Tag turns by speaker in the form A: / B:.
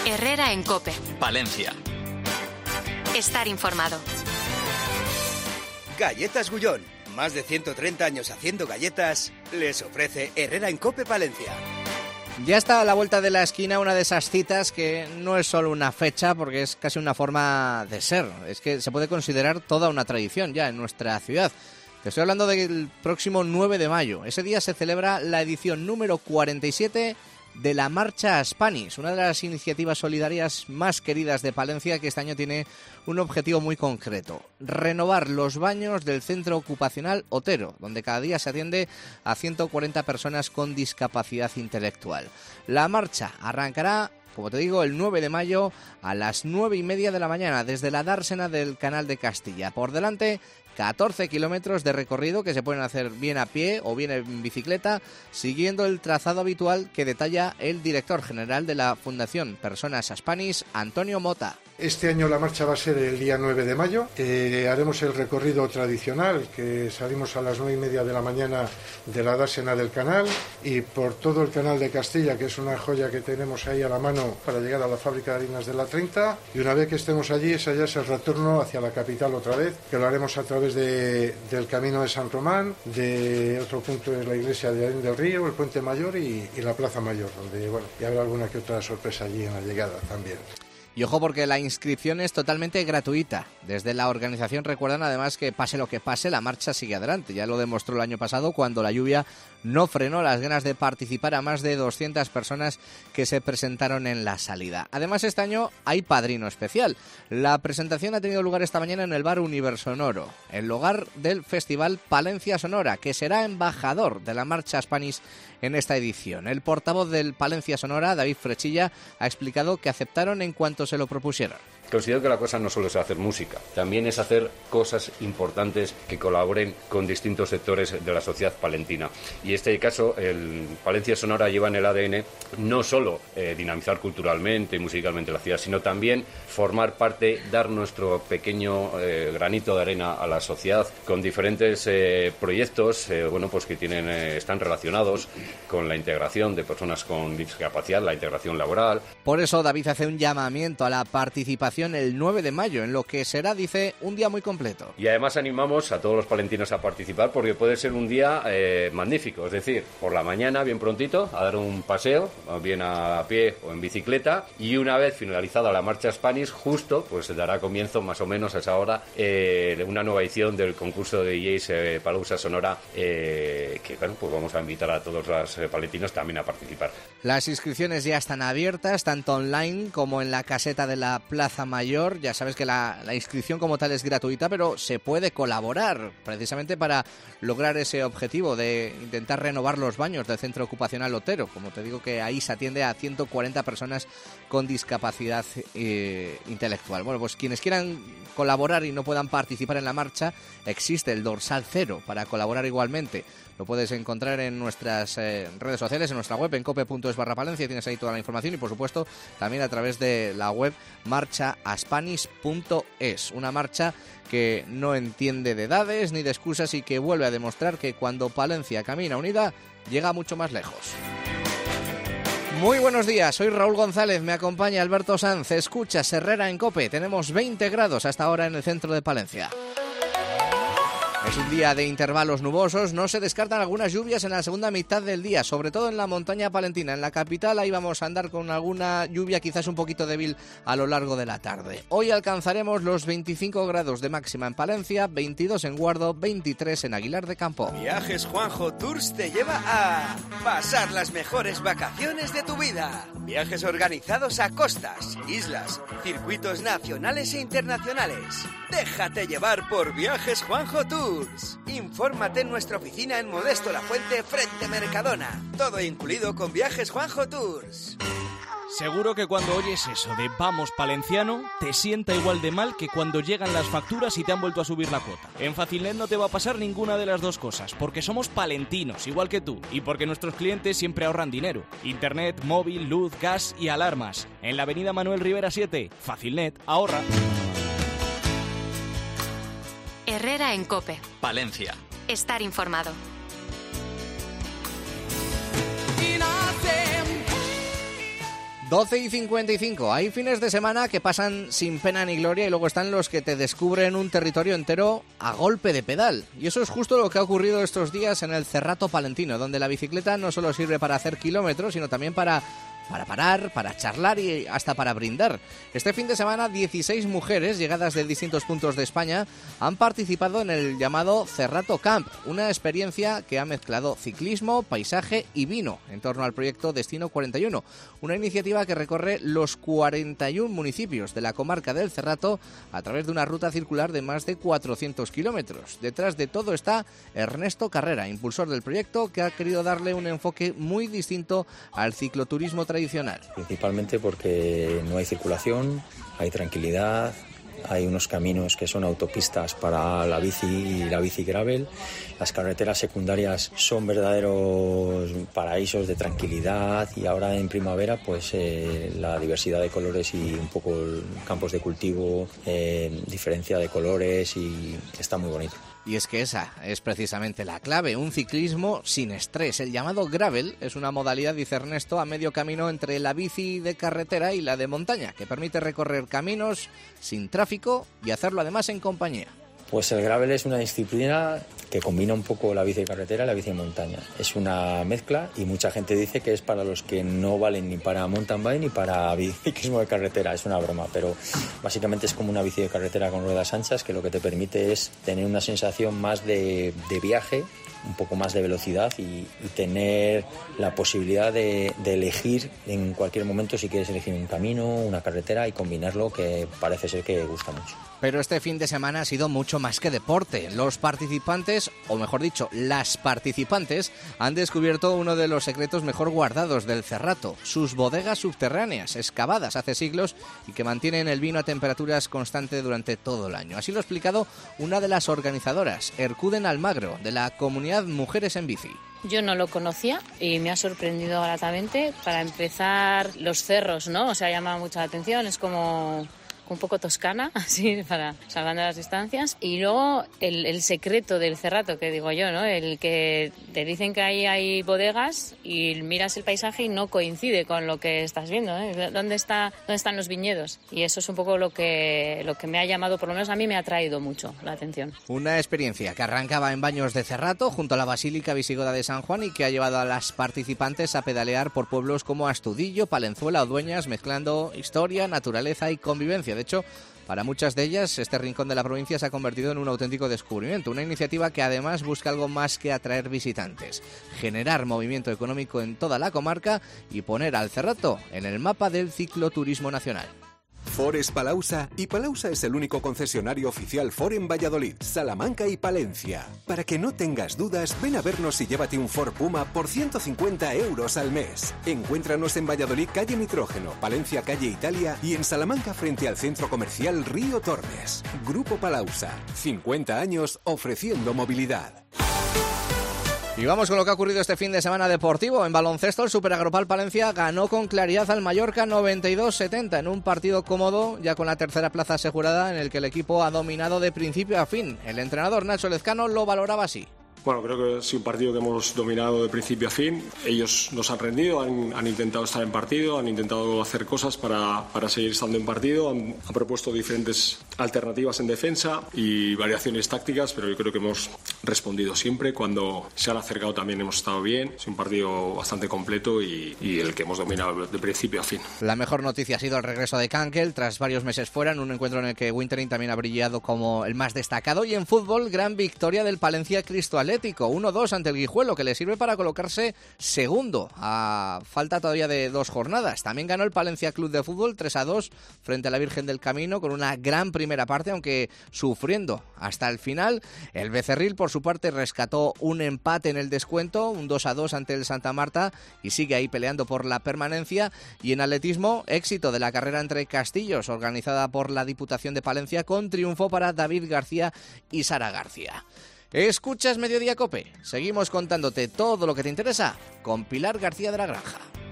A: Herrera en COPE.
B: Palencia.
A: Estar informado.
C: Galletas Gullón. Más de 130 años haciendo galletas. Les ofrece Herrera en COPE Palencia.
D: Ya está a la vuelta de la esquina una de esas citas que no es solo una fecha, porque es casi una forma de ser. Es que se puede considerar toda una tradición ya en nuestra ciudad. Te estoy hablando del próximo 9 de mayo. Ese día se celebra la edición número 47 de la Marcha Spanish, una de las iniciativas solidarias más queridas de Palencia, que este año tiene un objetivo muy concreto: renovar los baños del centro ocupacional Otero, donde cada día se atiende a 140 personas con discapacidad intelectual. La marcha arrancará, como te digo, el 9 de mayo a las 9:30 de la mañana desde la dársena del Canal de Castilla. Por delante, 14 kilómetros de recorrido que se pueden hacer bien a pie o bien en bicicleta, siguiendo el trazado habitual que detalla el director general de la Fundación Personas Spanish, Antonio Mota.
E: Este año la marcha va a ser el día 9 de mayo. Haremos el recorrido tradicional, que salimos a las 9:30 de la mañana de la dársena del canal y por todo el Canal de Castilla, que es una joya que tenemos ahí a la mano para llegar a la fábrica de harinas de la 30. Y una vez que estemos allí, ese ya es el retorno hacia la capital otra vez, que lo haremos a través del Camino de San Román, de otro punto es la iglesia de Arín del Río, el Puente Mayor y la Plaza Mayor, donde y habrá alguna que otra sorpresa allí en la llegada también.
D: Y ojo, porque la inscripción es totalmente gratuita. Desde la organización recuerdan además que pase lo que pase, la marcha sigue adelante. Ya lo demostró el año pasado cuando la lluvia no frenó las ganas de participar a más de 200 personas que se presentaron en la salida. Además, este año hay padrino especial. La presentación ha tenido lugar esta mañana en el bar Universonoro, el lugar del Festival Palencia Sonora, que será embajador de la Marcha Spanish en esta edición. El portavoz del Palencia Sonora, David Frechilla, ha explicado que aceptaron en cuanto se lo propusieron.
F: Considero que la cosa no solo es hacer música, también es hacer cosas importantes que colaboren con distintos sectores de la sociedad palentina. Y en este caso, el Palencia Sonora lleva en el ADN no solo dinamizar culturalmente y musicalmente la ciudad, sino también formar parte, dar nuestro pequeño granito de arena a la sociedad con diferentes proyectos que están relacionados con la integración de personas con discapacidad, la integración laboral.
D: Por eso David hace un llamamiento a la participación el 9 de mayo, en lo que será, dice, un día muy completo.
F: Y además animamos a todos los palentinos a participar porque puede ser un día magnífico, es decir, por la mañana, bien prontito, a dar un paseo, bien a pie o en bicicleta, y una vez finalizada la marcha Spanish, justo, pues se dará comienzo más o menos a esa hora una nueva edición del concurso de DJs Palusa Sonora, pues vamos a invitar a todos los palentinos también a participar.
D: Las inscripciones ya están abiertas, tanto online como en la caseta de la Plaza Mayor. Ya sabes que la inscripción como tal es gratuita, pero se puede colaborar precisamente para lograr ese objetivo de intentar renovar los baños del centro ocupacional Otero. Como te digo, que ahí se atiende a 140 personas con discapacidad intelectual. Bueno, pues quienes quieran colaborar y no puedan participar en la marcha, existe el dorsal 0 para colaborar igualmente. Lo puedes encontrar en nuestras redes sociales, en nuestra web, en cope.es/Palencia, tienes ahí toda la información y, por supuesto, también a través de la web marchaaspanish.es. Una marcha que no entiende de edades ni de excusas y que vuelve a demostrar que cuando Palencia camina unida, llega mucho más lejos. Muy buenos días, soy Raúl González, me acompaña Alberto Sanz, escuchas Herrera en COPE, tenemos 20 grados hasta ahora en el centro de Palencia. Es un día de intervalos nubosos, no se descartan algunas lluvias en la segunda mitad del día, sobre todo en la montaña palentina. En la capital ahí vamos a andar con alguna lluvia quizás un poquito débil a lo largo de la tarde. Hoy alcanzaremos los 25 grados de máxima en Palencia, 22 en Guardo, 23 en Aguilar de Campo.
C: Viajes Juanjo Tours te lleva a pasar las mejores vacaciones de tu vida. Viajes organizados a costas, islas, circuitos nacionales e internacionales. Déjate llevar por Viajes Juanjo Tours. Infórmate en nuestra oficina en Modesto La Fuente, frente Mercadona. Todo incluido con Viajes Juanjo Tours.
G: Seguro que cuando oyes eso de vamos palenciano, te sienta igual de mal que cuando llegan las facturas y te han vuelto a subir la cuota. En Facilnet no te va a pasar ninguna de las dos cosas, porque somos palentinos, igual que tú, y porque nuestros clientes siempre ahorran dinero. Internet, móvil, luz, gas y alarmas. En la avenida Manuel Rivera 7, Facilnet, ahorra.
A: Herrera en COPE.
B: Palencia.
A: Estar informado.
D: 12:55. Hay fines de semana que pasan sin pena ni gloria y luego están los que te descubren un territorio entero a golpe de pedal. Y eso es justo lo que ha ocurrido estos días en el Cerrato Palentino, donde la bicicleta no solo sirve para hacer kilómetros, sino también para parar, para charlar y hasta para brindar. Este fin de semana 16 mujeres llegadas de distintos puntos de España han participado en el llamado Cerrato Camp, una experiencia que ha mezclado ciclismo, paisaje y vino en torno al proyecto Destino 41, una iniciativa que recorre los 41 municipios de la comarca del Cerrato a través de una ruta circular de más de 400 kilómetros. Detrás de todo está Ernesto Carrera, impulsor del proyecto, que ha querido darle un enfoque muy distinto al cicloturismo tradicional.
B: Principalmente porque no hay circulación, hay tranquilidad, hay unos caminos que son autopistas para la bici y la bici gravel. Las carreteras secundarias son verdaderos paraísos de tranquilidad y ahora en primavera pues la diversidad de colores y un poco campos de cultivo, diferencia de colores y está muy bonito.
D: Y es que esa es precisamente la clave, un ciclismo sin estrés. El llamado gravel es una modalidad, dice Ernesto, a medio camino entre la bici de carretera y la de montaña, que permite recorrer caminos sin tráfico y hacerlo además en compañía.
B: Pues el gravel es una disciplina que combina un poco la bici de carretera y la bici de montaña. Es una mezcla y mucha gente dice que es para los que no valen ni para mountain bike ni para ciclismo de carretera. Es una broma, pero básicamente es como una bici de carretera con ruedas anchas que lo que te permite es tener una sensación más de viaje, un poco más de velocidad y tener la posibilidad de elegir en cualquier momento si quieres elegir un camino, una carretera y combinarlo, que parece ser que gusta mucho.
D: Pero este fin de semana ha sido mucho más que deporte. Los participantes, o mejor dicho, las participantes, han descubierto uno de los secretos mejor guardados del Cerrato, sus bodegas subterráneas, excavadas hace siglos y que mantienen el vino a temperaturas constantes durante todo el año. Así lo ha explicado una de las organizadoras, Ercuden Almagro, de la comunidad Mujeres en Bici.
H: Yo no lo conocía y me ha sorprendido gratamente. Para empezar, los cerros, ¿no? O sea, llama mucho la atención, es como un poco toscana, así, para salvando las distancias. Y luego el secreto del Cerrato, que digo yo, ¿no? El que te dicen que ahí hay bodegas y miras el paisaje y no coincide con lo que estás viendo, ¿eh? ¿Dónde están los viñedos? Y eso es un poco lo que me ha llamado, por lo menos a mí me ha traído mucho la atención.
D: Una experiencia que arrancaba en Baños de Cerrato, junto a la Basílica Visigoda de San Juan, y que ha llevado a las participantes a pedalear por pueblos como Astudillo, Palenzuela o Dueñas, mezclando historia, naturaleza y convivencia. De hecho, para muchas de ellas, este rincón de la provincia se ha convertido en un auténtico descubrimiento, una iniciativa que además busca algo más que atraer visitantes, generar movimiento económico en toda la comarca y poner al Cerrato en el mapa del cicloturismo nacional.
I: Ford es Palausa y Palausa es el único concesionario oficial Ford en Valladolid, Salamanca y Palencia. Para que no tengas dudas, ven a vernos y llévate un Ford Puma por 150 euros al mes. Encuéntranos en Valladolid, calle Nitrógeno, Palencia, calle Italia y en Salamanca frente al centro comercial Río Tormes. Grupo Palausa, 50 años ofreciendo movilidad.
D: Y vamos con lo que ha ocurrido este fin de semana deportivo. En baloncesto, el Superagrupal Palencia ganó con claridad al Mallorca 92-70 en un partido cómodo, ya con la tercera plaza asegurada, en el que el equipo ha dominado de principio a fin. El entrenador Nacho Lezcano lo valoraba así.
J: Bueno, creo que ha sido un partido que hemos dominado de principio a fin. Ellos nos han rendido, han intentado estar en partido, han intentado hacer cosas para seguir estando en partido, han propuesto diferentes alternativas en defensa y variaciones tácticas, pero yo creo que hemos respondido siempre. Cuando se han acercado también hemos estado bien. Es un partido bastante completo y el que hemos dominado de principio a fin.
D: La mejor noticia ha sido el regreso de Kankel tras varios meses fuera, en un encuentro en el que Wintering también ha brillado como el más destacado. Y en fútbol, gran victoria del Palencia Cristo Atlético, 1-2 ante el Guijuelo, que le sirve para colocarse segundo a falta todavía de 2 jornadas. También ganó el Palencia Club de Fútbol 3-2 frente a la Virgen del Camino, con una gran primera parte, aunque sufriendo hasta el final. El Becerril, por su parte, rescató un empate en el descuento, un 2-2 ante el Santa Marta, y sigue ahí peleando por la permanencia. Y en atletismo, éxito de la carrera entre castillos, organizada por la Diputación de Palencia, con triunfo para David García y Sara García. Escuchas Mediodía Cope. Seguimos contándote todo lo que te interesa con Pilar García de la Granja.